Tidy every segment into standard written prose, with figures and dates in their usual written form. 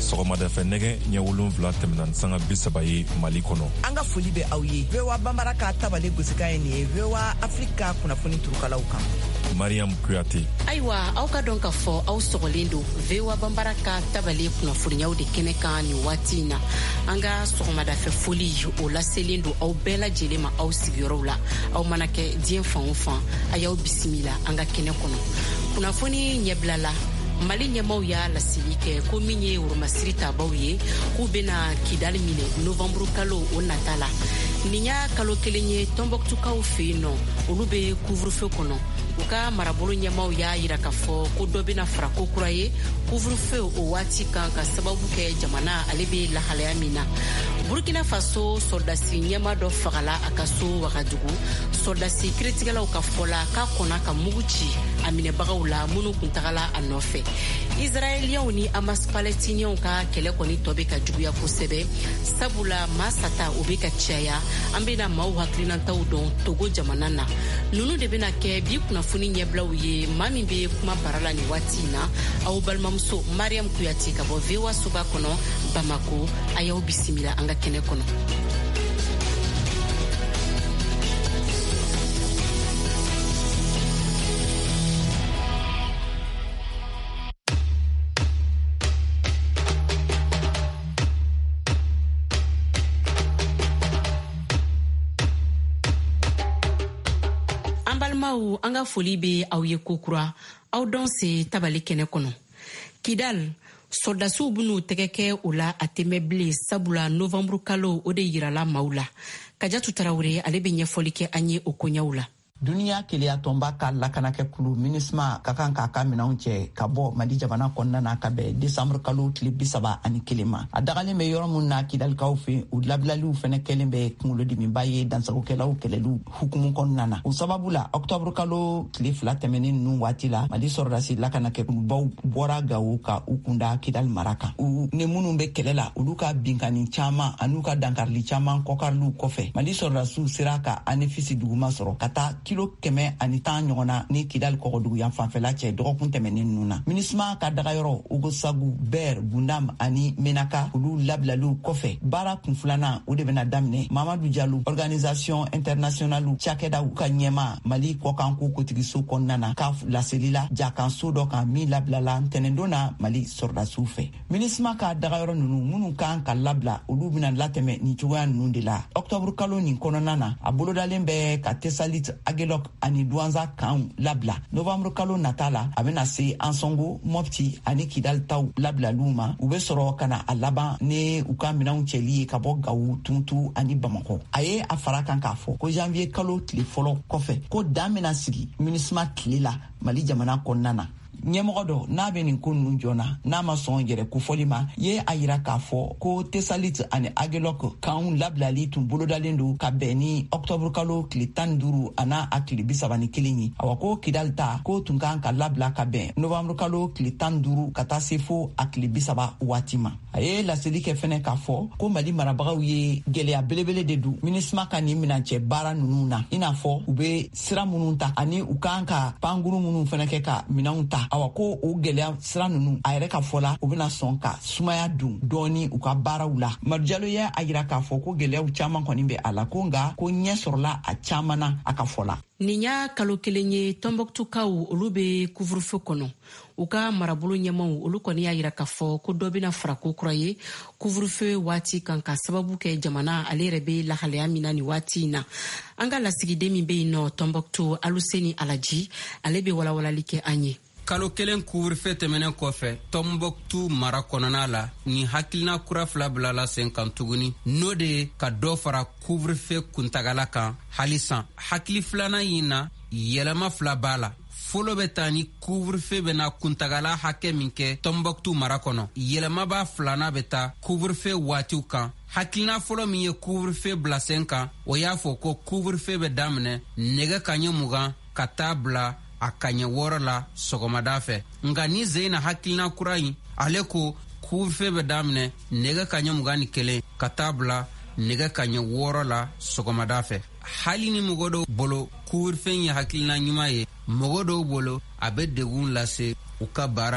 sɔgɔmada fɛ nɛgɛ ɲɛ 7 tɛmɛna ni sanga 30 ye Mali kɔnɔ. An ka foli bɛ aw ye. VOA Bambara ka tabale gosikan ye nin ye VOA Afrika kunnafoni turukalaw kan. Mariam Kuyate. Ayiwa, aw ka dɔn ka fɔ aw sɔgɔlen don VOA Bambara ka tabale kunnafoniyaw de kɛnɛ kan ni waati in na. An ka sɔgɔmada fɛ foli o laselen don aw bɛɛ lajɛlen ma aw sigiyɔrɔw la. Aw mana kɛ diɲɛ fan o fan, a y'aw bisimila an ka kɛnɛ kɔnɔ. Kunnafoni ɲɛbilala Mali ɲɛmaw y'a laseli kɛ ko min ye Woromasiri tabaw ye k'u bena Kidali minɛ novembre kalo o nata la. Nin y'a kalo kelen ye Tombouctoukaw fɛ yen nɔ olu bɛ couvre-feu kɔnɔ. U ka marabolo ɲɛmaw y'a yira k'a fɔ ko dɔ bena fara ko kura ye couvre-feu o waati kan ka sababu kɛ jamana ale bɛ lahalaya min na. Burkina Faso soldasi ɲɛma dɔ fagala a ka so Wagadugu. Soldasi kiritigɛlaw ka fɔla k'a kɔnna ka mugu ci a minɛbagaw la minnu kun tagala a nɔfɛ. Israɛliyaw ni Hamas Palestiniyaw ka kɛlɛ kɔni tɔ bɛ ka juguya kosɛbɛ. Sabula maa sata o bɛ ka caya. An bɛna maaw hakilinataw dɔn Togo jamana na. Nunu de bɛna kɛ bi kunnafoni ɲɛbilaw ye maa min bɛ kuma bara la nin waati in na. Aw balimamuso Mariam Kuyate ka bɔ VOA Suba kɔnɔ Bamako, a y'aw bisimila an ka kɛnɛ kɔnɔ. An ka foli bɛ aw ye kokura aw dɔn se tabali kɛnɛ kɔnɔ. Kidal soldasiw ben'u tɛgɛ kɛ o la a tɛmɛ bilen sabula novembre kalo o de yirala maaw la. Kajatu Tarawele ale bɛ ɲɛfɔli kɛ an ye o koɲaw la. Duniya keleya tɔnba ka lakanakɛ kulu MINUSMA ka kan k'a ka minɛnw cɛ ka bɔ Mali jamana kɔnɔna na ka bɛn décembre kalo tile 31 ma. A dagalen bɛ yɔrɔ mun na Kidalikaw fɛ u labilaliw fɛnɛ kɛlen bɛ kunkolodimiba ye dansagokɛlaw kɛlɛliw hukumu kɔnɔna na. O sababu la octobre kalo tile 2 tɛmɛnen ninnu waati la Mali sɔrɔdasi lakanakɛ kulubaw bɔra Gawo ka u kunda Kidal mara kan. U ni minnu bɛ kɛlɛ la olu ka binkani caman an'u ka dankarili caman kɔkariliw kɔfɛ Mali sɔrɔdasiw sera ka anefisi duguma sɔrɔ ka taa kilo 110 ɲɔgɔnna ni Kidal kɔgɔdugu yan fanfɛla cɛ dɔgɔkun tɛmɛnen ninnu na. MINUSMA ka dagayɔrɔ Ogosagu, Ber, Bundam ani Menaka olu labilaliw kɔfɛ baara kun filanan o de bɛna daminɛ. Mamadou Diallo Organisation Internationale cakɛdaw ka ɲɛma Mali kɔkanko kotigiso kɔnɔna na CAF laselila jakanso dɔ kan min labilala ntɛnɛndon na Mali sɔrɔdasiw fɛ. MINUSMA ka dagayɔrɔ ninnu minnu kan ka labila olu bɛna latɛmɛ nin cogoya ninnu de la. Octobre kalo nin kɔnɔna na a bolodalen bɛ ka Tesalit Agelok ani Douanza kan labila. Novembre kalo nata la a bɛna se Ansongo, Mopti ani Kidal taw labilaliw ma. U bɛ sɔrɔ ka na a laban ni u ka minɛnw cɛli ye ka bɔ Gawo, Tuntu ani Bamakɔ. A ye a fara kan k'a fɔ ko janvier kalo tile fɔlɔ kɔfɛ ko dan bɛna sigi MINUSMA tile la Mali jamana kɔnɔna na. Ɲɛmɔgɔ dɔ n'a bɛ nin ko ninnu jɔna n'a ma sɔn yɛrɛ kofɔli ma ye a yira k'a fɔ ko Tesalit ani Agelok kanw labilali tun bolodalen don ka bɛn ni octobre kalo tile 15 ana a tile 31 ye. Awa ko Kidal ta ko tun kan ka labila ka bɛn novembre kalo tile 15 ka taa se fo a tile 30 waati ma. A ye laseli kɛ fɛnɛ k'a fɔ ko Mali marabagaw ye gɛlɛya belebele de don MINUSMA ka nin minancɛ baara ninnu na i n'a fɔ u bɛ sira minnu ta ani u kan ka pankuru minnu fɛnɛ kɛ ka minɛnw ta. Awa ko o gɛlɛya sira ninnu a yɛrɛ ka fɔla u bɛna sɔn ka sumaya dun dɔɔni u ka baaraw la. Madu Jalo ye a yira k'a fɔ ko gɛlɛyaw caman kɔni bɛ a la ko nka ko ɲɛ sɔrɔla a caman na a ka fɔla. Nin y'a kalo kelen ye Tombouctoukaw olu bɛ couvre-feu kɔnɔ. U ka marabolo ɲɛmaw olu kɔni y'a yira k'a fɔ ko dɔ bɛna fara ko kura ye couvre-feu waati kan ka sababu kɛ jamana ale yɛrɛ bɛ lahalaya min na nin waati in na. An ka lasigiden min bɛ yen nɔ Tombouctou, Aluseni Alaji, ale bɛ walawalali kɛ an ye. Kalo kelen couvre-feu tɛmɛnen kɔfɛ Tombouctou mara kɔnɔna la ni hakilina kura fila bilala sen kan tuguni n'o de ye ka dɔ fara couvre-feu kuntagala kan. Halisan hakili filanan yin na yɛlɛma fila b'a la. Folo bɛ taa ni couvre-feu bɛna kuntagala hakɛ min kɛ Tombouctou mara kɔnɔ. Yɛlɛma b'a filana bɛ taa couvre-feu waatiw kan. Hakilina fɔlɔ min ye couvre-feu bila sen kan o y'a fɔ ko couvre-feu bɛ daminɛ nɛgɛ kaɲɛ 20 ka taa bila a kaɲɛ 6 la sɔgɔmada fɛ. Nka ni Zeyna hakilina kura in ale ko couvre-feu bɛ daminɛ nɛgɛ kaɲɛ 21 ka taa bila nɛgɛ kaɲɛ 6 la sɔgɔmada fɛ. Hali ni mɔgɔ dɔw bolo couvre-feu ye hakilina ɲuman ye, mɔgɔ dɔw bolo a bɛ degun lase u ka baara ma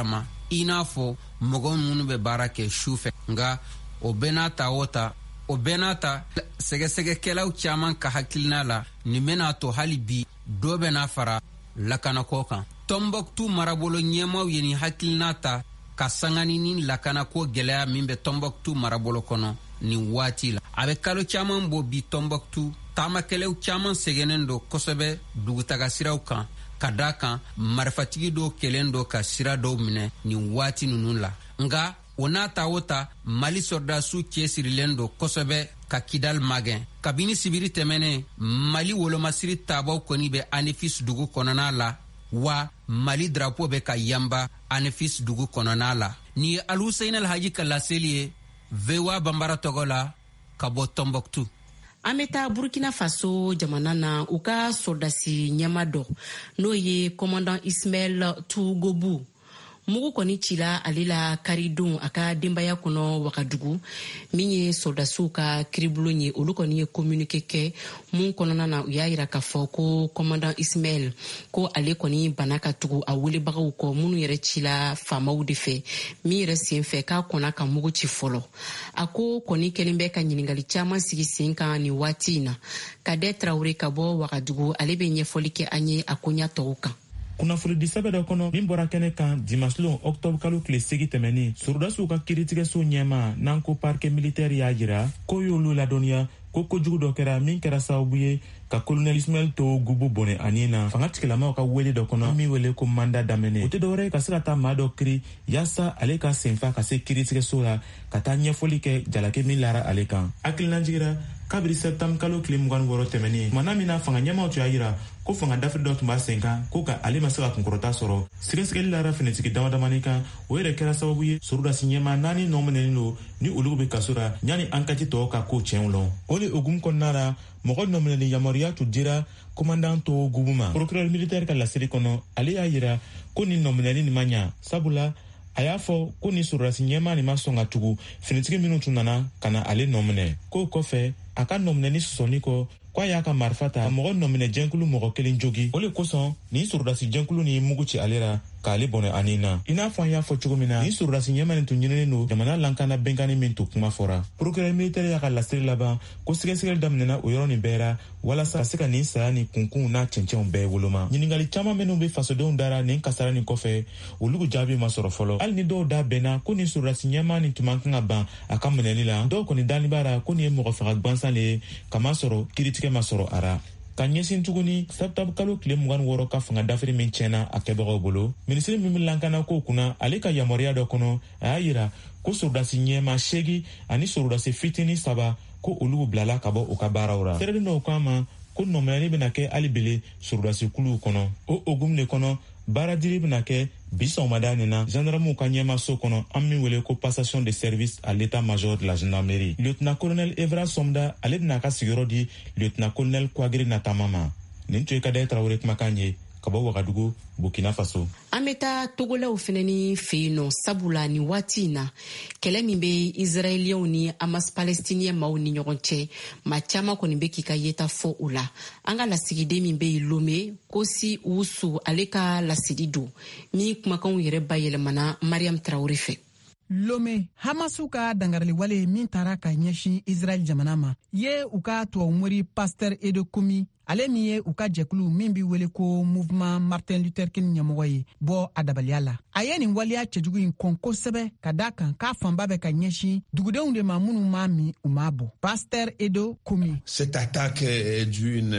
i n'a fɔ mɔgɔ minnu bɛ baara kɛ su fɛ. Nga o bɛɛ n'a ta o ta, o bɛɛ n'a ta sɛgɛsɛgɛkɛlaw caaman ka hakilina la nin bɛna to hali bi dɔ bɛna fara lakanako kan. Tombouctou marabolo ɲɛmaw ye nin hakilina ta ka sangani ni lakanako gwɛlɛya min bɛ Tombouctou marabolo kɔnɔ nin waati la. A bɛ kalo caaman bɔ bi Tombouctou, taamakɛlaw caaman sɛgɛnnen don kosɛbɛ dugutaga siraw kan, ka da kan marifatigi dɔw kɛlen don ka sira dɔw minɛ nin waati ninnu la. Nga o n'a ta o ta, Mali sɔrdasiw cɛsirilen don kosɛbɛ ka Kidal magɛn. Kabini sibiri tɛmɛnen, Mali wolomasiri taabaw kɔni bɛ Anefis dugu kɔnɔna la, wa Mali drapeau bɛ ka yanba Anefis dugu kɔnɔna la. Ni ye Alhuseyin Alhaji ka laseli ye, VOA Bambara tɔgɔ la, ka bɔ Tombouctou. An bɛ taa Burkina Faso jamana na u ka sɔrdasi ɲɛma dɔ n'o ye commandant Ismaël Tougobu. Mugu kɔni cila ale la karidon a ka denbaya kɔnɔ Wagadugu min ye sɔrdasiw ka kiribolo ye. Olu kɔni ye communiqué kɛ mun kɔnɔna na u y'a yira k'a fɔ ko commandant Ismaël ko ale kɔni bana ka tugu a welebagaw kɔ minnu yɛrɛ cila faamaw de fɛ min yɛrɛ sen fɛ k'a kɔnna ka mugu ci fɔlɔ. A ko kɔni kɛlen bɛ ka ɲiningali caaman sigi sen kan nin waati in na. Kadɛ Traoré ka bɔ Wagadugu ale bɛ ɲɛfɔli kɛ an ye a koɲa tɔw kan. Kunnafoni di sɛbɛ dɔ kɔnɔ min bɔra kɛnɛ kan dimanche lon octobre kalo tile 8 tɛmɛnen, sɔrdasiw ka kiiritigɛso ɲɛma n'an ko parquet militaire y'a jira ko y'olu ladɔnniya ko kojugu dɔ kɛra min kɛra sababu ye ka colonel Ismaël Tougobu bɔnɛ ani na fanga tigilamaw ka wele dɔ kɔnɔ min wele ko mandat daminɛ. O tɛ dɔwɛrɛ ka se ka taa maa dɔ kiri yaasa ale ka senfa ka se kiiritigɛso la ka taa ɲɛfɔli kɛ jalaki min lara ale kan. Hakilina jigira kabiri septembre kalo tile 26 tɛmɛnen, tumana min na fanga ɲɛmaw tun y'a yira ko fanga dafiri dɔ tun b'a sen kan ko ka ale ma se ka kunkɔrɔta sɔrɔ. Sɛgɛsɛgɛli lara finitigi damadamani kan, o yɛrɛ kɛra sababu ye sɔrdasi ɲɛma 4 nɔ minɛlen don ni olu bɛ kaso la ɲani ankati tɔw ka ko tiɲɛw lɔn. O de hukumu kɔnɔna la mɔgɔ nɔ minɛli yamaruya tun dira commandant Tougobu ma. Procureur militaire ka laseli kɔnɔ ale y'a yira ko nin nɔ minɛli nin ma ɲa, sabula a y'a fɔ ko ni sɔrdasi ɲɛma nin ma sɔn ka tugu finitigi minnu tun nana ka na ale nɔ minɛ. K'o kɔfɛ a ka nɔ minɛni sɔsɔni kɔ k'a y'a ka marifa ta ka mɔgɔ nɔ minɛ jɛnkulu mɔgɔ kelen jogi. O le kosɔn nin sɔrdasi jɛnkulu ni mugu ci ale la k'ale bɔnɛ ani na. I n'a fɔ an y'a fɔ cogo min na, nin sɔrdasi ɲɛma nin tun ɲininen don jamana lankana bɛnkani min tun kuma fɔra. Procureur militaire y'a ka laseli laban ko sɛgɛsɛgɛli daminɛna o yɔrɔ nin bɛɛ la walasa ka se ka nin saya ni kunkunw n'a cɛncɛnw bɛɛ woloma. Ɲiningali caman minnu bɛ fasodenw dara nin kasara nin kɔfɛ olu jaabi ma sɔrɔ fɔlɔ. Hali ni dɔw da bɛnna ko nin sɔrdasi ɲɛma nin tun man kan ka ban a ka minɛli la, dɔw kɔni dalen b'a la ko nin ye mɔgɔ faga gwansan le ye kamasɔrɔ kiiritigɛ ma sɔrɔ a ra. Ka ɲɛsin tuguni septembre kalo tile 26 ka fanga dafiri min tiɲɛna a kɛbagaw bolo, minisiri min bɛ lankana ko kunna ale ka yamaruya dɔ kɔnɔ a y'a yira ko sɔrdasi ɲɛma 8 ani sɔrdasi fitini 3 ko olu bilala ka bɔ u ka baaraw ra. Sɛrɛden dɔw k'a ma ko nɔminɛli bɛna kɛ hali bele sɔrdasi kuluw kɔnɔ. O hukumu de kɔnɔ baaradili bɛna kɛ bi sɔgɔmada nin na gendarmew ka ɲɛmaso kɔnɔ an min wele ko passation de service à l'état major de la gendarmerie. Lieutenant colonel Evra Somda ale bɛna ka sigiyɔrɔ di lieutenant colonel Kwagiri Natama ma. Nin tun ye Kadɛ Traoré kumakan ye ka bɔ Wagadugu, Burkina Faso. An bɛ taa togolaw fɛnɛ ni fɛ yen nɔ sabula ni waati in na kɛlɛ min bɛ Israɛliyɛnw ni Hamas Palestiniyɛn maaw ni ɲɔgɔn cɛ maa caman kɔni bɛ k'i ka yeta fɔ o la. An ka lasigiden min bɛ yen Lome Kosi Wusu ale ka lasidi don min kumakanw yɛrɛ bayɛlɛmana Mariam Traoré fɛ. Lome Hamasu ka dangarili wale min taara ka ɲɛsin Israel jamana ma ye u ka tuwawumori Pasteur Edo Kumi ale min ye u ka jɛkulu min bi wele ko Mouvement Martin Luther King ɲɛmɔgɔ ye bɔ a dabaliya la. A ye nin waleya cɛjugu in kɔn kosɛbɛ ka da kan k'a fanba bɛ ka ɲɛsin dugudenw de ma minnu m'a min u m'a bɔ. Pasteur Edo Kumi. Cette attaque est d'une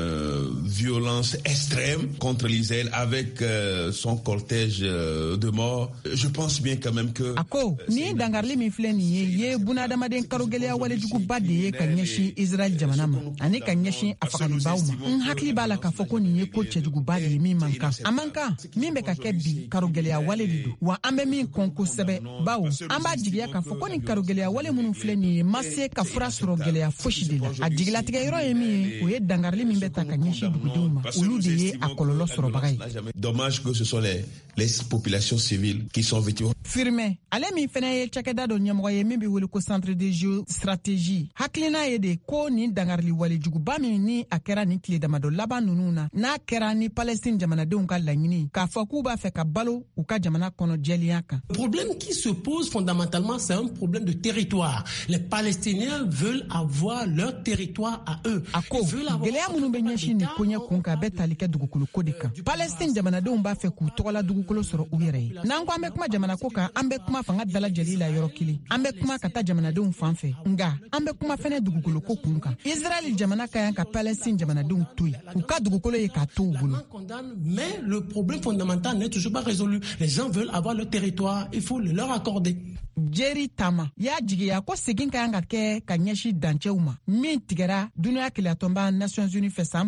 violence extrême contre l'Israël avec son cortège de morts. Je pense bien quand même que Ako ni dangarli min filɛ nin ye bunadamaden karogɛlɛya walejuguba de ye ka ɲɛsin Israel jamana ma ani ka ɲɛsin a fagalibaw ma. N hakili b'a la k'a fɔ ko nin ye ko cɛjuguba de ye min man kan. A man kan min bɛ ka kɛ bi karogɛlɛya wale de don wa an bɛ min kɔn kosɛbɛ bawo an b'a jigiya k'a fɔ ko nin karogɛlɛya wale minnu filɛ nin ye ma se ka fura sɔrɔ gɛlɛya fosi de la. A jigilatigɛ yɔrɔ ye min ye o ye dangarili min bɛ ta ka ɲɛsin dugudenw ma olu de ye a kɔlɔlɔ sɔrɔbaga ye. Dommage que ce sont les populations civiles qui sont victimes. Firme ale min fana ye cakɛda dɔ ɲɛmɔgɔ ye min bɛ wele ko centre de géostratégie hakilina ye de ko nin dangarili wale juguba min ni a kɛra nin tile damadɔ laban ninnu na n'a kɛra ni Palestine jamanadenw ka laɲini k'a fɔ k'u b'a fɛ ka balo u ka jamana kɔnɔ jɛlenya kan. Le problème qui se pose fondamentalement, c'est un problème de territoire. Les Palestiniens veulent avoir leur territoire à eux. A ko gɛlɛya minnu bɛ ɲɛsin nin koɲɛ kun kan a bɛ tali kɛ dugukolo ko de kan. Palestine jamanadenw b'a fɛ k'u tɔgɔla dugukolo sɔrɔ u yɛrɛ ye. N'an ko an bɛ kuma jamana ko kan an bɛ kuma fanga dalajɛli la yɔrɔ kelen. An bɛ kuma ka taa jamanadenw fan fɛ. Nga an bɛ kuma fɛnɛ dugukolo ko kun kan. Israël jamana ka yan ka Palestine jamanadenw to yen. U ka dugukolo ye k'a to u bolo. Mais le problème fondamental n'est toujours pas résolu. Les gens veulent avoir leur territoire, il faut le leur accorder. Jerry Tama y'a jigiya ko segin ka yan ka kɛ ka ɲɛsi dancɛw ma min tigɛra duniya kɛlɛyatɔnba Nations Unies fɛ san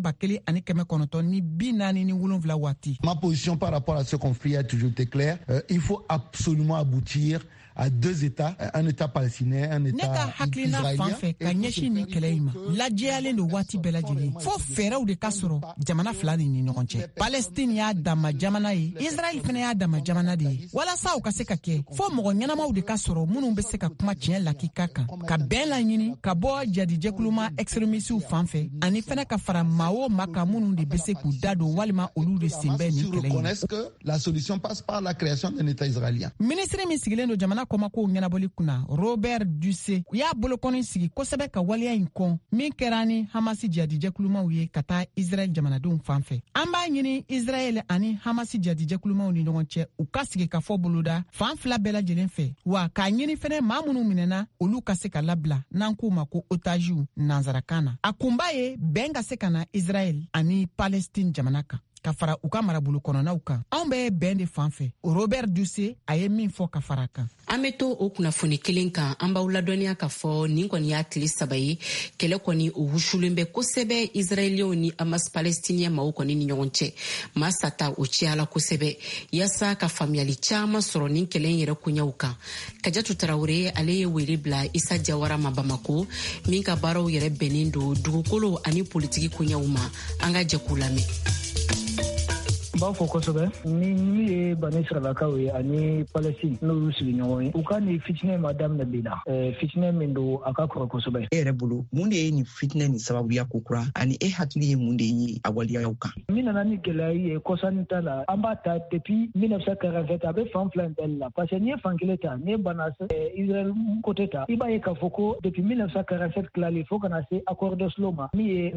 1947 waati. Ma position par rapport à ce conflit a toujours été claire. Il faut absolument aboutir à deux États, un État palestinien, un État israélien. Ka ɲɛsi ni kɛlɛ in ma lajɛyalen do waati bɛɛ lajɛlen fo fɛɛrɛw de ka sɔrɔ jamana fila ni ɲɔgɔn cɛ. Palestine y'a dama jamana ye, Israël fana y'a dama jamana de ye. Walasa u ka se ka kɛ fo mɔgɔ ɲɛnamaw de ka sɔrɔ minnu bɛ se ka kuma tiɲɛ lakika kan ka bɛn laɲini ka bɔ jadijɛkuluma extrémistes fan fɛ ani fana ka fara maa o maa kan minnu de bɛ se k'u da don walima olu de sen bɛ nin kɛlɛ in. La solution passe par la création d'un État israélien. Ministre min sigilen do jamana kɔmako ɲɛnabɔli kunna Robert Duce u y'a bolokɔni sigi kosɛbɛ ka waleya in kɔn min kɛra ni Hamasi jadijɛkulumaw ye ka taa Israël jamanadenw fan fɛ. An b'a ɲini Israël ani Hamasi jadijɛkulumaw ni ɲɔgɔn cɛ u ka sigi ka fɔ boloda fan fila bɛɛ lajɛlen fɛ wa k'a ɲini fɛnɛ maa minnu minɛna olu ka se ka labila n'an k'u ma ko otages nanzarakan na. A kunba ye bɛn ka se ka na Israël ani Palestine jamana kan ka fara u ka marabolo kɔnɔnaw kan. Anw bɛ bɛn de fan fɛ. Robert Duce a ye min fɔ ka fara kan. An bɛ to o kunnafoni kelen kan an b'aw ladɔnniya k'a fɔ nin kɔni y'a tile 3 ye kɛlɛ kɔni o wusulen bɛ kosɛbɛ Israɛliɛnw ni Hamas Palestinien maaw kɔni ni ɲɔgɔn cɛ. Maa sata o cɛyala kosɛbɛ yaasa ka faamuyali caman sɔrɔ nin kɛlɛ in yɛrɛ koɲɛw kan. Kajatu Tarawele ale ye wele bila Isa Jawara ma Bamako min ka baaraw yɛrɛ bɛnnen do dugukolo ani politiki koɲɛw ma. An ka jɛ k'u lamɛn. B'a fɔ kosɛbɛ ni min ye Bani Israɛlakaw ye ani Palestine n'olu sigi ɲɔgɔn ye u ka nin fitinɛ ma daminɛ bi la fitinɛ min don a ka kɔrɔ kosɛbɛ. E yɛrɛ bolo mun de ye nin fitinɛ nin sababuya ko kura ani e hakili ye mun de ye a waleyaw kan. Min nana ni gɛlɛya ye kɔsani ta la an b'a ta depuis 1947 a bɛ fan fila in bɛɛ la parce que n'i ye fan kelen ta n'i ye Bana Israël côté ta i b'a ye k'a fɔ ko depuis 1947 tilali fo kana se accord d'Oslo ma min ye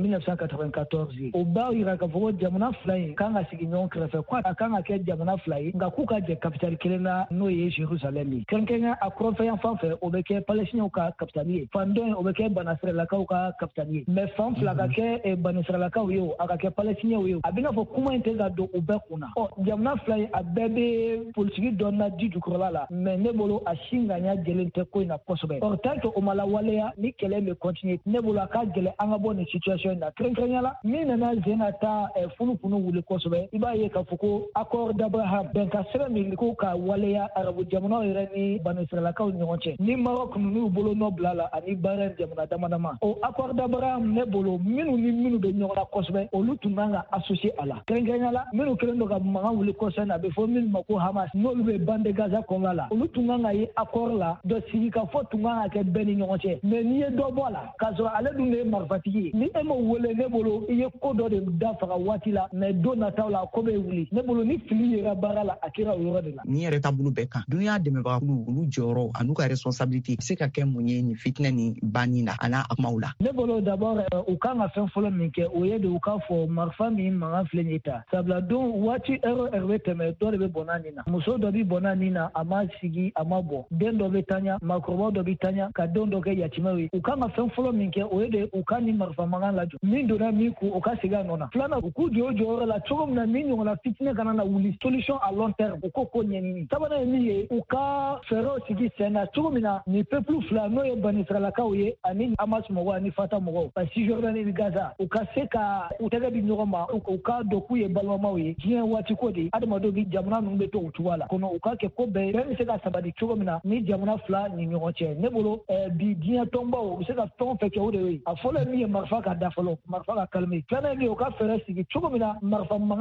1994 ye o b'a yira k'a fɔ ko jamana fila in kan ka sigi ɲɔgɔn kɛrɛfɛ ko a kan ka kɛ jamana fila ye nka k'u ka jɛ capitale kelen na n'o ye Jérusalem ye kɛrɛnkɛrɛnya a kɔrɔnfɛyan fan fɛ o bɛ kɛ Palestinɛw ka capitale ye fan dɔ in o bɛ kɛ Bani Israɛlakaw ka capitale ye mais fan fila ka kɛ Bani Israɛlakaw ye o a ka kɛ Palestinɛw ye o a bɛ n'a fɔ kuma in tɛ ka don u bɛɛ kun na jamana fila in a bɛɛ bɛ politiki dɔ na di jukɔrɔla la mais ne bolo a si ŋaniya jɛlen tɛ ko in na kosɛbɛ tant que o ma lawaleya ni kɛlɛ bɛ continuer ne bolo a ka gɛlɛn an ka bɔ nin situation in na kɛrɛnkɛrɛnya la min nana zena ta funufunu wuli kosɛbɛ i b'a ye k'a fɔ ko accord d'Abraham bɛnka sɛbɛn min ko ka waleya arabu jamanaw yɛrɛ ni Bani Israɛlakaw ni ɲɔgɔn cɛ ni Maroc n'u bolo nɔ bila la ani Bahrain jamana damadama o accord d'Abraham ne bolo minnu ni minnu bɛ ɲɔgɔn na kosɛbɛ olu tun kan ka associer a la kɛrɛnkɛrɛnya la minnu kɛlen don ka mankan wuli kosɛbɛ na a bɛ fɔ minnu ma ko Hamas n'olu bɛ bande Gaza kɔnɔna la olu tun kan ka ye accord la dɔ sigi ka fɔ tun kan ka kɛ bɛɛ ni ɲɔgɔn cɛ mais n'i ye dɔ bɔ a la k'a sɔrɔ ale dun de ye marifatigi ye ni e ma wele ne bolo i ye ko dɔ de da faga waati la mais don nataw la ko bɛ wuli ne bolo ni fili yera baara la a kɛra o yɔrɔ de la. Ni yɛrɛ taabolo bɛɛ kan duniya dɛmɛbagakulu olu jɔyɔrɔ an'u ka responsabilité se ka kɛ mun ye nin fitinɛ ni banni na a n'a kumaw la. Ne bolo d'abord u kan ka fɛn fɔlɔ min kɛ o ye de u k'a fɔ marifa min mankan filɛ nin ye ta sabula don waati heure bɛ tɛmɛ dɔ de bɛ bɔnna nin na muso dɔ bɛ bɔnna nin na a ma sigi a ma bɔ den dɔ bɛ taɲa maakɔrɔba dɔ bɛ taɲa ka den dɔ kɛ yatimɛw ye u kan ka fɛn fɔlɔ min kɛ o ye de u ka nin marifa mankan lajɔ min donna min kun o ka segin a nɔ na filanan u k'u jɔ o jɔyɔrɔ la cogo min na min ɲɔgɔnna fitinɛ kana na wuli solution à long terme u ko ɲɛɲini sabanan ye min ye u ka fɛɛrɛw sigi sen na cogo min na ni peuple fila n'o ye Bani Israɛlakaw ye ani Hamas mɔgɔw ani Fata mɔgɔw ka Cisjordanie ni Gaza u ka se ka u tɛgɛ di ɲɔgɔn ma u ka dɔn k'u ye balimamaw ye diɲɛ waati ko de adamadenw bi jamana ninnu bɛ to u cogoya la kɔnɔ u ka kɛ ko bɛɛ bɛ se ka sabati cogo min na ni jamana fila ni ɲɔgɔn cɛ ne bolo bi diɲɛ tɔnbaw u bɛ se ka fɛn o fɛn kɛ o de ye a fɔlɔ min ye marifa ka da fɔlɔ marifa ka kalme filanan ye u ka fɛɛrɛ sigi cogo min na marifa mankan kana na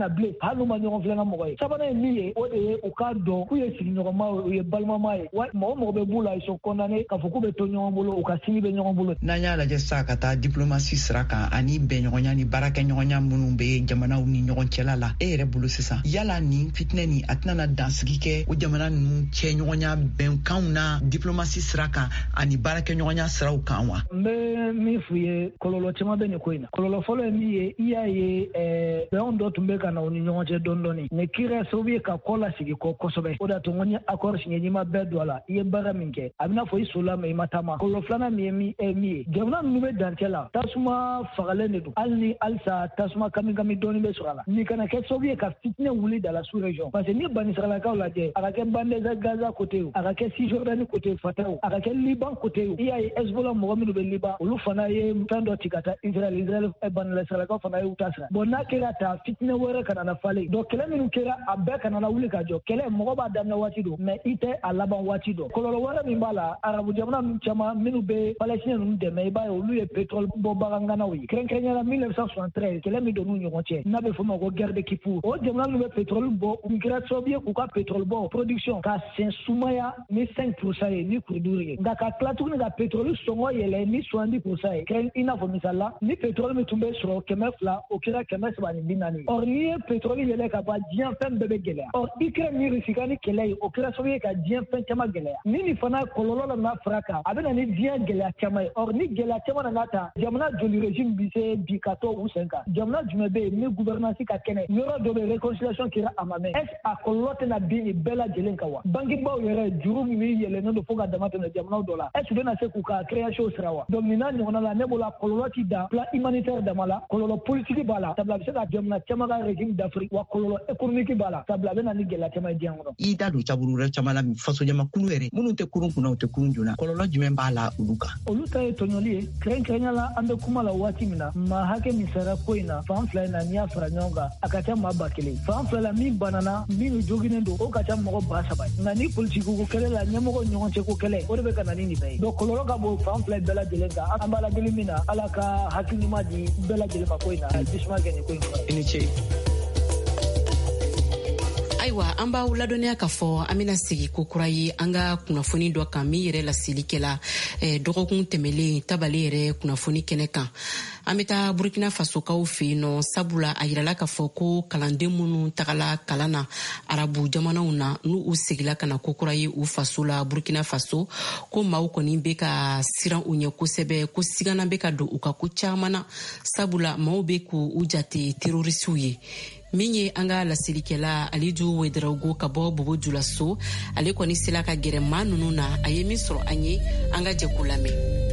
ble hanu ma ɲɔgɔn filɛ na mɔgɔ ye sabanan ye min ye o de ye u ka dɔn k'u ye sigiɲɔgɔnma u ye balimama ye wa mɔgɔ bɛ b'u la ils sont condamnés k'a fɔ k'u bɛ to ɲɔgɔn bolo u ka sini bɛ ɲɔgɔn bolo. N'an y'a lajɛ sa ka taa diplomasi sira kan ani bɛnɲɔgɔnya ni baarakɛɲɔgɔnya minnu bɛ jamanaw ni ɲɔgɔn cɛla la e yɛrɛ bolo sisan yala nin fitinɛ nin a tɛna na dansigi kɛ o jamana ninnu cɛ ɲɔgɔnya bɛnkanw na diplomasi sira kan ani baarakɛɲɔgɔnya siraw kan wa? N bɛ min f'u ye kɔlɔlɔ caman bɛ nin ko in na. Kɔlɔlɔ fɔlɔ ye min ye i y'a ye bɛnw dɔ tun bɛ ka na u ni ɲɔgɔn cɛ dɔɔni dɔɔni mais kira sababu ye ka kɔ lasigi kɔ kosɛbɛ o de y'a to n ko n ye accord signé n'i ma bɛɛ don a la i ye baara min kɛ a bɛna fɔ i sola mais i ma taama. Kɔlɔlɔ filanan min ye min ye jamana ninnu bɛ dancɛ la tasuma fagalen de don hali ni halisa tasuma kamikami dɔɔni bɛ sɔrɔ a la nin kana kɛ sababu ye ka fitinɛ wuli dans la sous-région parce que ni Banisiralakaw lajɛ a ka kɛ Bandenza Gaza côté o a ka kɛ Cisjordanie côté Fataw a ka kɛ Liban côté o i y'a ye Hezbollah mɔgɔ minnu bɛ Liban olu fana ye fɛn dɔ ci ka taa Israël Banisiralakaw fana ye u ta sira bon n'a kɛra ta fitinɛ wɛrɛ kana na falen donc kɛlɛ minnu kɛra a bɛɛ kana na wuli ka jɔ kɛlɛ mɔgɔ b'a daminɛ waati don mais i tɛ a laban waati dɔn kɔlɔlɔ wɛrɛ min b'a la arabu jamana ninnu caman minnu bɛ palestinien ninnu dɛmɛ i b'a ye olu ye pétrole bɔ baganganaw ye kɛrɛnkɛrɛnnenya 1973 kɛlɛ min donn'u ɲɔgɔn cɛ n'a bɛ fɔ o ma ko guerre de Kippour o jamana ninnu bɛ pétrole bɔ u kɛra sababu ye k'u ka pétrole bɔ production ka sen sumaya ni 5% ye ni kuruduru ye nka ka tila tuguni ka pétrole sɔngɔ yɛlɛ ni 70% ye kɛrɛn i n'a fɔ misala ni pétrole min tun bɛ sɔrɔ 200 o kɛra 340 or n'i ye pétrole yɛlɛ ka ban diɲɛ fɛn bɛɛ bɛ gɛlɛya or Ukraine ni Russie ka ni kɛlɛ ye o kɛra sababu ye ka diɲɛ fɛn caman gɛlɛya ni nin fana kɔlɔlɔ la n'a fara kan a bɛ na ni diɲɛ gɛlɛya caman ye or ni gɛlɛya caman nana ta jamana joli régime bi se bi ka to u sen kan jamana jumɛn bɛ yen ni gouvernance ka kɛnɛ yɔrɔ dɔ bɛ réconciliation kɛra a ma mɛn est a kɔlɔlɔ tɛna bin nin bɛɛ lajɛlen kan wa bangebaaw yɛrɛ juru min yɛlɛnnen don fo ka dama tɛmɛ jamanaw dɔ la est bɛna se k'u ka création sira wa donc nin n'a ɲɔgɔnna la ne bolo kɔlɔlɔ ti dan plan humanitaire dama la kɔlɔlɔ politique b'a la sabula a bɛ se ka jamana caman ka régime d'Afrique wa kɔlɔlɔ économique b'a la sabula a bɛ na ni gɛlɛya caman ye diɲɛ kɔnɔ. I da don caburu wɛrɛ caman la fasojamakulu yɛrɛ minnu tɛ kurun kunna u tɛ kurun joona kɔlɔlɔ jumɛn b'a la olu kan? Olu ta ye tɔɲɔli ye kɛrɛnkɛrɛnya la an bɛ kuma la waati min na maa hakɛ min sara ko in na fan fila in na n'i y'a fara ɲɔgɔn kan a ka ca maa 1000 fan fila la min banana min joginen don o ka ca mɔgɔ 7,000 nka ni politique ko kɛlɛ la ɲɛmɔgɔ ɲɔgɔn cɛ ko kɛlɛ o de bɛ ka na ni nin bɛɛ ye donc kɔlɔlɔ ka bon fan fila bɛɛ lajɛlen kan an b'a la deli min na ala ka hakili ɲuman di bɛɛ lajɛlen ma ko in na jisuma kɛ nin ko in kɔnɔ. I ni ce. Ayiwa an b'aw ladɔnniya k'a fɔ an bɛna sigi ko kura ye an ka kunnafoni dɔ kan min yɛrɛ laseli kɛla dɔgɔkun tɛmɛlen tabale yɛrɛ kunnafoni kɛnɛ kan an bɛ taa Burkina Fasokaw fɛ yen nɔ sabula a yirala k'a fɔ ko kalanden minnu tagala kalan na arabu jamanaw na n'u segila ka na ko kura ye u faso la Burkina Faso ko maaw kɔni bɛ ka siran u ɲɛ kosɛbɛ ko sigana bɛ ka don u ka ko caman na sabula maaw bɛ k'u jate terrorisiw ye min ye an ka laselikɛla Alidu Wederawogo ka bɔ Bobo Julaso ale kɔni sela ka gɛrɛ maa ninnu na a ye min sɔrɔ an ye an ka jɛ k'u lamɛn.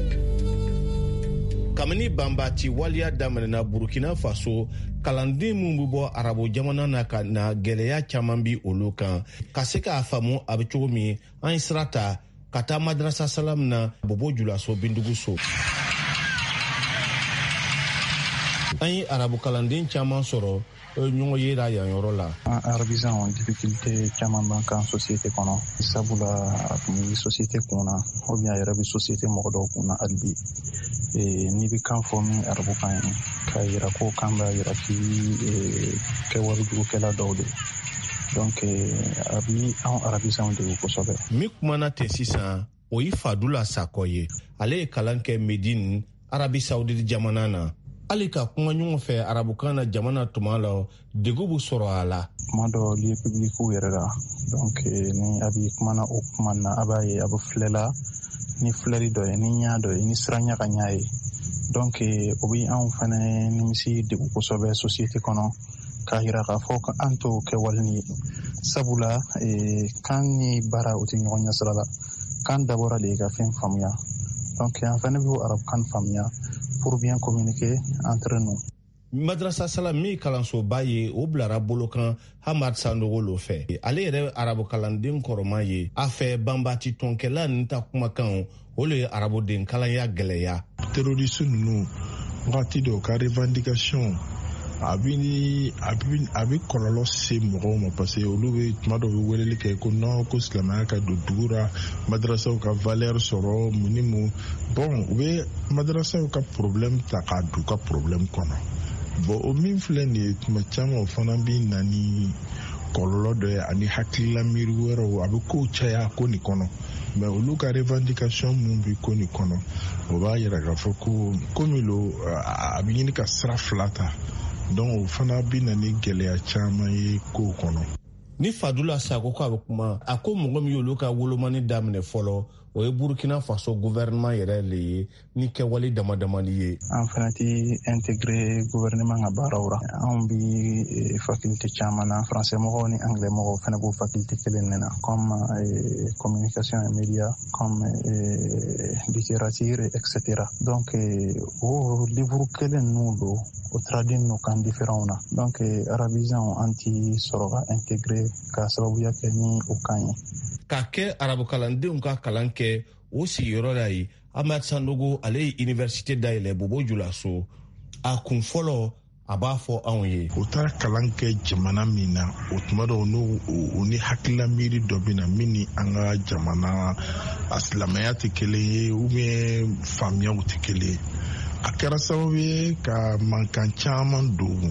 Kamini banbati waliya daminɛna Burkina Faso kalanden minnu bɛ bɔ arabu jamana na ka na gɛlɛya caman bi olu kan ka se k'a faamu a bɛ cogo min an ye sira ta ka taa madrasa salam na Bobo Julaso bindugu so. An ye arabu kalanden caman sɔrɔ ɲɔgɔn yera yan yɔrɔ la. Arabisans difficulté caman b'an kan société kɔnɔ sabula ni société kunna ou bien a yɛrɛ bɛ société mɔgɔ dɔw kunna hali bi n'i bɛ kan fɔ min arabu kan ye k'a yira ko kan b'a yira k'i kɛwale jugukɛla dɔw de donc a bi anw arabisans de ye kosɛbɛ. Min kumana ten sisan o ye Fadula Sakɔ ye ale ye kalan kɛ Médine Arabi Saoudite jamana na. Ali ka kuma ɲɔgɔn fɛ arabukan na jamana tuma la degu b'u sɔrɔ a la. Kuma dɔ lieu public yɛrɛ la donc ni a bɛ kumana o kuma na a b'a ye a bɛ filɛla ni filɛli dɔ ye ni ɲa dɔ ye ni siran ɲa ka ɲa ye donc o bɛ anw fana nimisi degu kosɛbɛ société kɔnɔ k'a yira k'a fɔ an t'o kɛwale ye sabula kan ni baara o tɛ ɲɔgɔn ɲɛ sira la kan dabɔra de ka fɛn faamuya donc an fana bɛ arabukan faamuya pour bien communiquer entre nous. Madrasa Salam min kalansoba ye o bilara bolo kan Hamad Sandogo lo fɛ ale yɛrɛ arabu kalanden kɔrɔma ye a fɛ banbati tɔnkɛla nin ta kumakan o le ye arabuden kalanya gɛlɛya. Terroriste ninnu wagati dɔw ka revendication a bɛ kɔlɔlɔ se mɔgɔw ma parce que olu bɛ tuma dɔw bɛ weleli kɛ ko non ko silamɛya ka don dugu la madrasaw ka valeur sɔrɔ mun ni mun bon u bɛ madrasaw ka problème ta k'a don u ka problème kɔnɔ bon o min filɛ nin ye tuma caman o fana bi na ni kɔlɔlɔ dɔ ye ani hakilila miiri wɛrɛw a bɛ kow caya ko nin kɔnɔ mais olu ka revendication mun bi ko nin kɔnɔ o b'a yira k'a fɔ ko komi lo a bɛ ɲini ka sira fila ta donc o fana bi na ni gɛlɛya caman ye kow kɔnɔ. Ni Fadula Sako ko a bɛ kuma a ko mɔgɔ min y'olu ka wolomani daminɛ fɔlɔ o ye Burkina Faso gouvernement yɛrɛ le ye ni kɛwale damadamani ye. An fana ti intégré gouvernement ka baaraw ra an bi faculté caman na français mɔgɔw ni anglais mɔgɔw fana b'o faculté kelen de na comme communication et médias comme littérature etc. Donc o livre kelen n'u do o traduit n'u kan différent na donc arabisant anti sɔrɔ ka intégré ka sababuya kɛ ni o kan ye. Ka kɛ arabukalandenw ka kalan kɛ o sigiyɔrɔ la ye Amad Sandogo ale ye université dayɛlɛ Bobo Julaso a kun fɔlɔ a b'a fɔ anw ye. O taara kalan kɛ jamana min na o tuma dɔw n'o ni hakilila miiri dɔ bɛ na min ni an ka jamana a silamɛya tɛ kelen ye ou bien faamuyaw tɛ kelen ye a kɛra sababu ye ka mankan caman don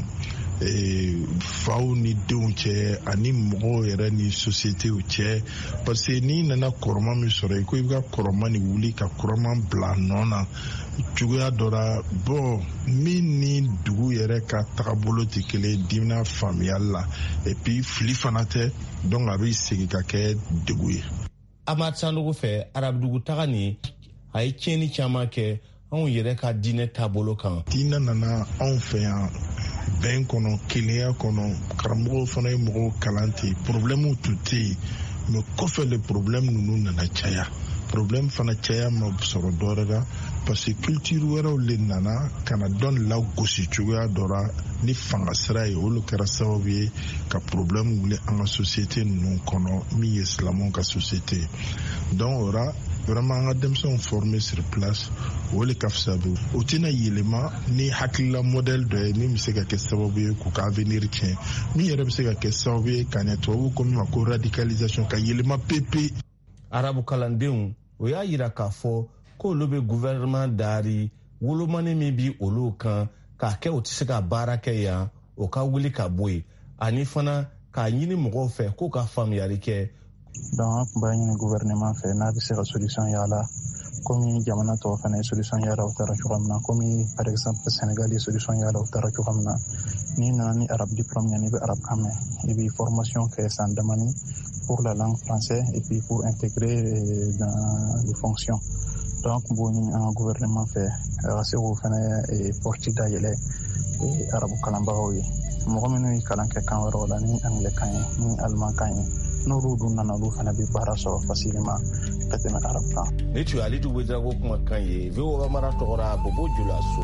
faw ni denw cɛ ani mɔgɔw yɛrɛ ni sociétéw cɛ parce que n'i nana kɔrɔma min sɔrɔ i ko i bɛ ka kɔrɔma ni wuli ka kɔrɔma bila nɔ na cogoya dɔ la bon min ni dugu yɛrɛ ka tagabolo tɛ kelen dimina faamuyali la et puis fili fana tɛ donc a bɛ segin ka kɛ degun ye. Amad Sandogo fɛ arabudugu taga nin a ye tiɲɛni caman kɛ anw yɛrɛ ka diinɛ taabolo kan. diinɛ nana anw fɛ yan bɛn kɔnɔ kelenya kɔnɔ karamɔgɔw fana ye mɔgɔw kalan ten problèmew tun tɛ yen mais kɔfɛ le problème ninnu nana caya problème fana caya ma sɔrɔ dɔwɛrɛ la parce que culture wɛrɛw le nana kana dɔn lagosi cogoya dɔ la ni fanga sira ye olu kɛra sababu ye ka problème wuli an ka société ninnu kɔnɔ min ye silamɛw ka société donc o la vraiment an ka denmisɛnw former sur place o le ka fisa bɛ o tɛna yɛlɛma ni hakilila modèle dɔ ye min bɛ se ka kɛ sababu ye k'u ka avenir tiɲɛ min yɛrɛ bɛ se ka kɛ sababu ye ka ɲɛ tubabuw ko min ma ko radicalisation ka yɛlɛma pepe. Arabu kalandenw o y'a yira k'a fɔ k'olu bɛ gouvernement daari wolomani min bi olu kan k'a kɛ o tɛ se ka baara kɛ yan o ka wuli ka bɔ yen ani fana k'a ɲini mɔgɔw fɛ k'u ka faamuyali kɛ. Donc an tun b'a ɲini gouvernement fɛ n'a bɛ se ka solution yala komi jamana tɔw fana ye solution yala o taara cogoya min na komi par exemple Sénégal ye solution yala o taara cogoya min na n'i nana ni arabe diplôme ye n'i bɛ arabe kan mɛn i bɛ formation kɛ san damani pour la langue française et puis pour intégrer dans les fonctions. Donc bon ni un gouvernement fait c'est au fana porte dayɛlɛ arabu kalanbagaw ye mɔgɔ minnu ye kalan kɛ kan wɛrɛw la ni anglais kan ye ni allemand kan ye n'olu dun nana olu fana bɛ baara sɔrɔ facilement ka tɛmɛ arabe kan. Ne tun ye Alidu Wedrago kumakan ye VOA mara tɔgɔra Bobo Julaso.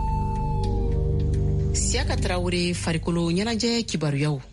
Siaka Traoré farikolo ɲɛnajɛ kibaruyaw.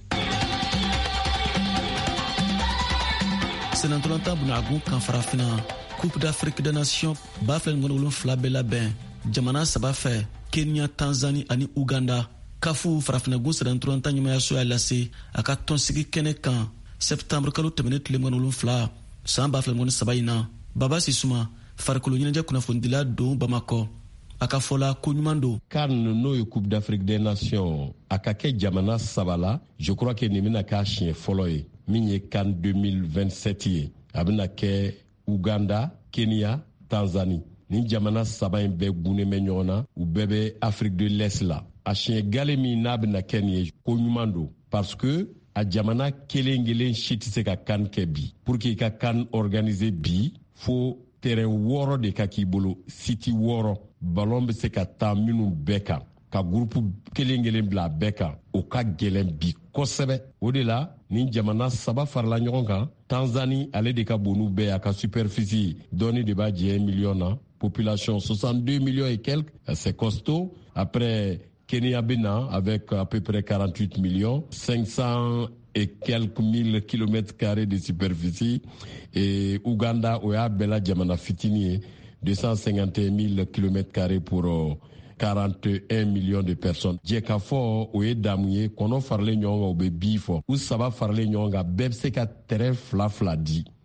Senatolanta bunagun kan farafina Coupe d'Afrique des Nations baflen ngolon fila bɛɛ labɛn jamana saba fɛ Kenya, Tanzanie ani Uganda. Kafu farafinagun senatolanta ɲɛmayaso y'a lase a ka tɔnsigi kɛnɛ kan septembre kalo tɛmɛnen tile ngolon fila san baflen ngolon saba in na. Baba Sisuma farikolo ɲɛnajɛ kunnafonidila don Bamakɔ a ka fɔla ko ɲuman don. CAN n'o ye Coupe d'Afrique des Nations a ka kɛ jamana saba la je crois que nin bɛna k'a siɲɛ fɔlɔ ye min ye CAN 2027 ye a bɛna kɛ Uganda, Kenya, Tanzanie. Ni jamana saba in bɛɛ gunnen bɛ ɲɔgɔn na u bɛɛ bɛ Afrique de l'Est la a siɲɛ gale min n'a bɛna kɛ nin ye ko ɲuman don parce que a jamana kelen kelen si tɛ se ka CAN kɛ bi pour que i ka CAN organiser bi fo terrain 6 de ka k'i bolo siti 6 ballon bɛ se ka taa minnu bɛɛ kan ka groupe kelen kelen bila a bɛɛ kan o ka gɛlɛn bi kosɛbɛ o de la ni jamana saba farala ɲɔgɔn kan Tanzanie ale de ka bon n'u bɛɛ a ka superficie dɔɔni de b'a jɛ 1 million na population 62 millions et quelques c'est costaud après Kenya bena avec à peu près 48 millions 500 et quelques mille kilomètres carrés de superficie et Uganda o y'a bɛɛ la jamana fitini ye 251 000 kilomètres carrés pour 41 millions de personnes. Jɛ ka fɔ o ye damu ye kɔnɔ faralen ɲɔgɔn kan o bɛ bi fɔ u saba faralen ɲɔgɔn kan bɛɛ bɛ se ka terrain fila fila di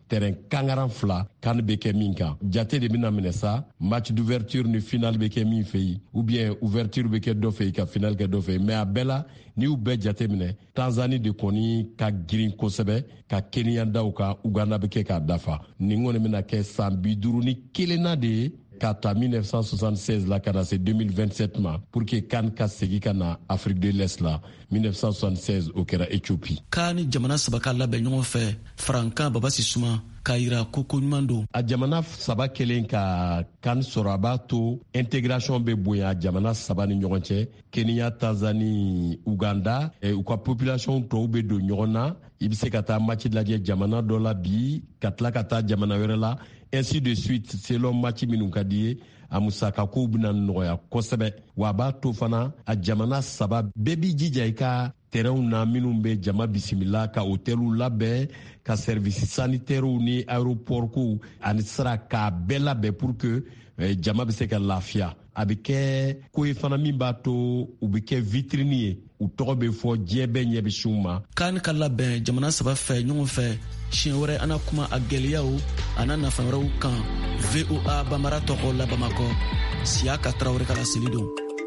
terrain kangaran fila kan be kɛ min kan jate de bena minɛ sa match d'ouverture ni final be kɛ min fɛ ou bien ouverture be kɛ dɔ fɛ ka final kɛ dɔ fɛ mais a bɛɛ la ni y'u bɛɛ jate minɛ Tanzanie de kɔni ka girin kosɛbɛ ka Kenya daw ka Uganda be kɛ k'a dafa nin kɔni bena kɛ san 51 de ye ka ta 1976 la kana se 2027 ma pour que kan ka segi ka na Afrique de l'Est la 1976 o kɛra Éthiopie. Kan jamana saba ka labɛn ɲɔgɔn fɛ Farankan Baba Sisuma k'a yira ko koɲuman don. A jamana saba kelen ka kan sɔrɔ a b'a to intégration bɛ bonya jamana saba ni ɲɔgɔn cɛ Kenya, Tanzanie, Uganda u ka population tɔw bɛ don ɲɔgɔn na i bɛ se ka taa match lajɛ jamana dɔ la bi ka tila ka taa jamana wɛrɛ la ainsi de suite selon match minnu ka di ye a musakakow bɛna nɔgɔya kosɛbɛ wa a b'a to fana a jamana saba bɛɛ b'i jija i ka terrainw na minnu bɛ jama bisimila ka hôtelw labɛn ka service sanitaires ni aéroport kow ani sira k'a bɛɛ labɛn pour que jama bɛ se ka lafiya a bɛ kɛ ko ye fana min b'a to u bɛ kɛ vitrine ye u tɔgɔ bɛ fɔ diɲɛ bɛɛ ɲɛ bɛ sin ma. Kan ka labɛn jamana saba fɛ ɲɔgɔn fɛ siɲɛ wɛrɛ an na kuma a gɛlɛyaw a n'a nafa wɛrɛw kan VOA Bambara tɔgɔ la Bamakɔ Siyaka Tarawele ka laseli don.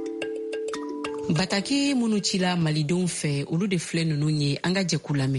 Bataki minnu cila malidenw fɛ olu de filɛ ninnu ye an ka jɛkulu lamɛn.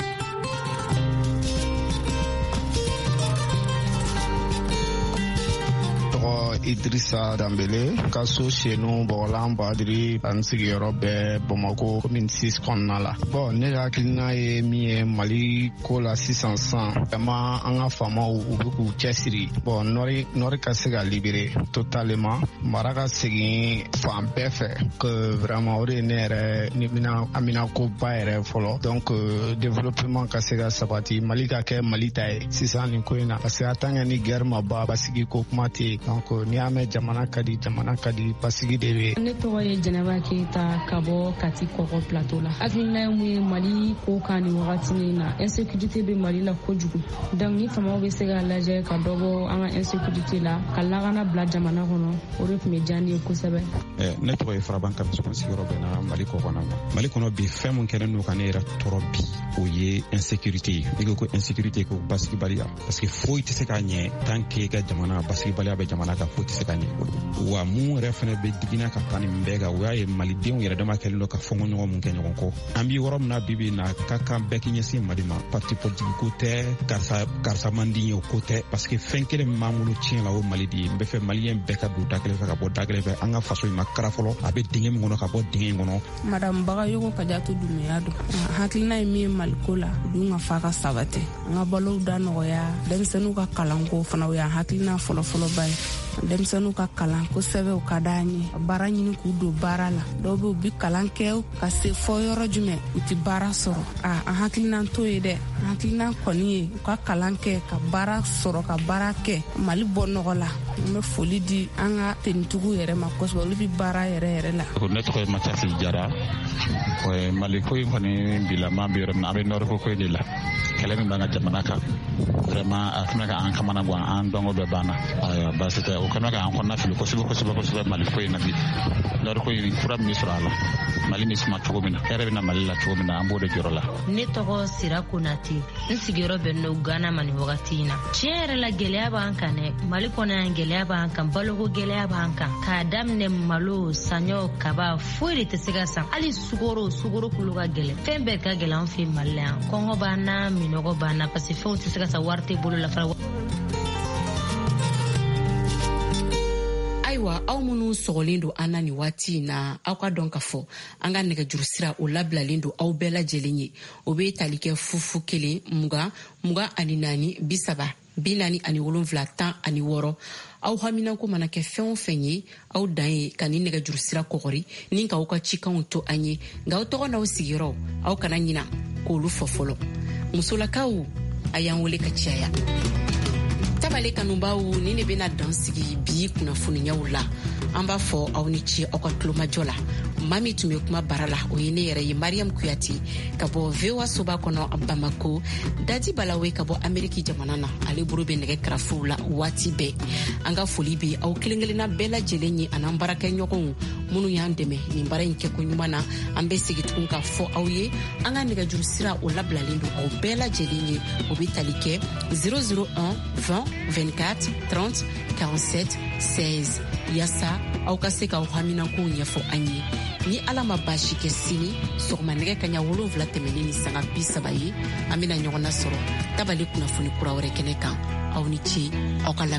Idrissa Dambele ka so senu bɔgɔlan badiri an sigiyɔrɔ bɛɛ Bamako commune 6 kɔnɔna la. Bon ne ka hakilina ye min ye Mali ko la sisan vraiment an ka faamaw u bɛ k'u cɛsiri. Bon nɔri ka se ka libérer totalement mara ka segin fan bɛɛ fɛ que vraiment o de ye ne yɛrɛ ni amina ko ba yɛrɛ fɔlɔ. Donc développement ka se ka sabati Mali ka kɛ Mali ta ye sisan nin ko in na parce que a tant que ni guerre ma ban basigi ko kuma tɛ yen. Donc ni y'a mɛn jamana ka di basigi de bɛ. Ne tɔgɔ ye Jɛnɛba Keyita ka bɔ Kati Kɔgɔ plateau la. Hakilina ye mun ye Mali ko kan ni wagati min na insécurité bɛ Mali la kojugu. Donc ni faamaw bɛ se ka lajɛ ka dɔ bɔ an ka insécurité la ka lakana bila jamana kɔnɔ o de tun bɛ diya ne ye kosɛbɛ. Ne tɔgɔ ye Faraban Kamiso sigiyɔrɔ bɛnna Mali kɔkɔna ma. Mali kɔnɔ bi fɛn mun kɛlen don ka ne yɛrɛ tɔɔrɔ bi o ye insécurité ye. N'i ko insécurité ko basigibaliya parce que foyi tɛ se ka ɲɛ tant que ka jamana basigibaliya bɛ jamana ka foyi tɛ se ka ɲɛ. Wa mun yɛrɛ fana bɛ digina ka pan nin bɛɛ kan o y'a ye malidenw yɛrɛ dama kɛlen don ka fɔnkɔɲɔgɔn mun kɛ ɲɔgɔn kɔ. An bɛ yɔrɔ min na bibi na ka kan bɛɛ k'i ɲɛsin Mali ma parti politique ko tɛ karisa man di ye o ko tɛ parce que fɛn kelen min b'an bolo tiɲɛ la o Mali de ye. N bɛ fɛ maliyɛn bɛɛ ka don da kelen fɛ ka bɔ da kelen fɛ an ka faso in ma kara fɔlɔ a bɛ dingɛ min kɔnɔ ka bɔ dingɛ in kɔnɔ. Madame Bagayogo Kadiatou Doumbouya don hakilina ye min ye Maliko la dun ka fa ka sabati an ka balow da nɔgɔya denmisɛnninw ka kalanko fana o y'an hakilina fɔlɔfɔlɔba ye. Denmisɛnninw ka kalan kosɛbɛ u ka d'an ye baara ɲini k'u don baara la dɔw bɛ u bi kalan kɛ ka se fɔ yɔrɔ jumɛn u tɛ baara sɔrɔ an hakilina t'o ye dɛ an hakilina kɔni ye u ka kalan kɛ ka baara sɔrɔ ka baara kɛ Mali bɔ nɔgɔ la an bɛ foli di an ka tenitigiw yɛrɛ ma kosɛbɛ olu bɛ baara yɛrɛ la. Ne tɔgɔ ye Mathias Jara Mali ko in kɔni bilama bɛ yɔrɔ min na a bɛ nɔrɔ ko de la kɛlɛ min b'an ka jamana kan vraiment a fana ka an kamana gan an dɔngɔ bɛɛ banna baasi tɛ o kana ka an kɔnɔna fili kosɛbɛ Mali ko in na bi nɔrɔ ko in fura min sɔrɔ a la Mali min suma cogo min na hɛrɛ bɛ na Mali la cogo min na an b'o de jɔrɔ la. Ne tɔgɔ Sira Konate n sigiyɔrɔ bɛn no Ghana ma nin wagati in na tiɲɛ yɛrɛ la gɛlɛya b'an kan dɛ Mali kɔnɔ yan gɛlɛya b'an kan baloko gɛlɛya b'an kan k'a daminɛ malo saɲɔ kaba foyi de tɛ se ka san hali sukoro kulu ka gɛlɛn fɛn bɛɛ ka gɛlɛn an fɛ Mali la yan kɔngɔ b'an na minɔgɔ b'an na parce que fɛnw tɛ se ka sa wari tɛ bolo la fara. Ayiwa aw minnu sɔgɔlen don an na nin waati na aw ka dɔn ka fɔ an ka nɛgɛjuru sira o labilalen don aw bɛɛ lajɛlen ye o bɛ tali kɛ 0 20 ani 4 30 40 ani 7 10 ani 6 aw haminako mana kɛ fɛn o fɛn ye aw dan ye ka ni nɛgɛjuru sira kɔgɔri ni ka aw ka cikanw to an ye nka aw tɔgɔ n'aw sigiyɔrɔ aw kana ɲina k'olu fɔ fɔlɔ musolakaw a y'an wele ka caya. tabale kanubaw ni ne bena dansigi bi kunnafoniyaw la an b'a fɔ aw ni ce aw ka tulomajɔ la mami tun bɛ kuma bara la o ye ne yɛrɛ ye Mariam Kuyati ka bɔ VOA soba kɔnɔ Bamako. Dadi Balawe ka bɔ Ameriki jamana na ale bolo bɛ nɛgɛ karafuw la waati bɛɛ. An ka foli bɛ aw kelenkelenna bɛɛ lajɛlen ye an'an baarakɛɲɔgɔnw minnu y'an dɛmɛ nin baara in kɛko ɲuman na. An bɛ segin tugun k'a fɔ aw ye an ka nɛgɛjuru sira o labilalen don aw bɛɛ lajɛlen ye o bɛ tali kɛ 001 20 24 30 47 16 yasa aw ka se k'aw haminankow ɲɛfɔ an ye. Ni ala ma baasi kɛ sini sɔgɔma nɛgɛ kaɲa 7 tɛmɛnen ni sanga 30 ye an bɛna ɲɔgɔn na sɔrɔ tabale kunnafoni kura wɛrɛ kɛnɛ kan aw ni ce aw ka